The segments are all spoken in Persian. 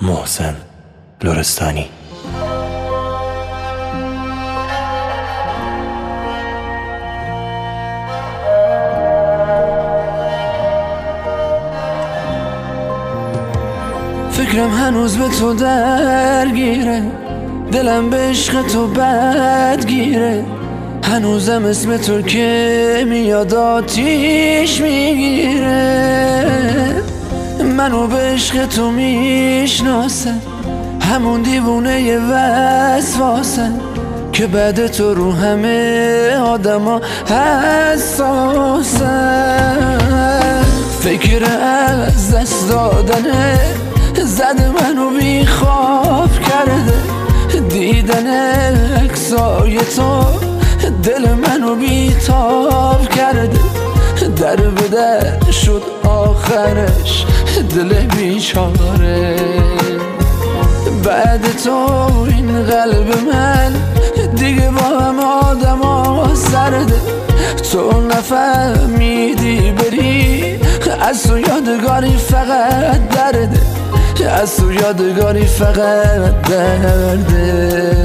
محسن لرستانی. فکرم هنوز به تو درگیره، دلم به عشق تو بدگیره، هنوزم اسم تو که میاد آتیش میگیره. منو به عشق تو میشناسن، همون دیوونه وسواسن که بعد تو رو همه آدما حساسن. فکر از دست دادنه زده منو بی خواب کرده، دیدن عکسای تو دل منو بی تاب کرده. در به در شد آخرش دل بیچاره، بعد تو این قلب من دیگه با هم آدم ها سرده. تو نفهمیدی بری، از تو یادگاری فقط درده، از تو یادگاری فقط درده.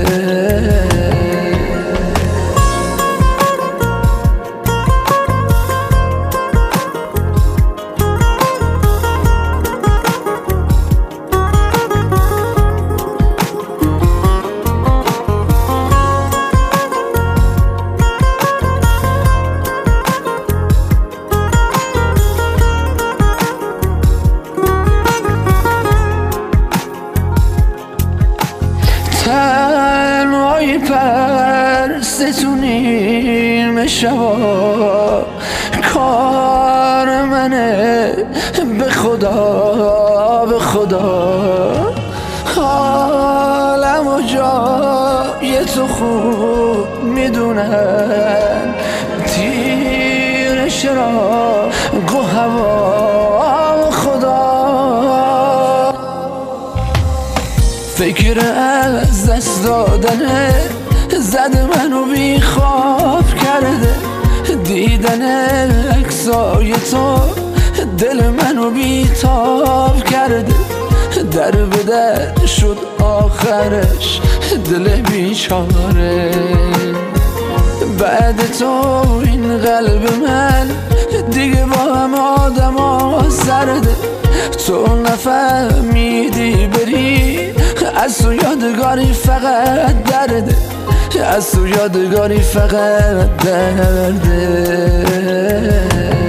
تنهایی پرستونیم شبا، کار منه به خدا به خدا. حالم و جای تو خوب میدونن، تیر شراق و هوا و خدا. فکر از دست دادنه زده منو بی خواب کرده، دیدن عکسای تو دل منو بی تاب کرده. در به در شد آخرش دل بیچاره، بعد تو این قلب من دیگه با هم آدم ها سرده. تو نفهمیدی بری، از تو یادگاری فقط درده، از تو یادگاری فقط درده.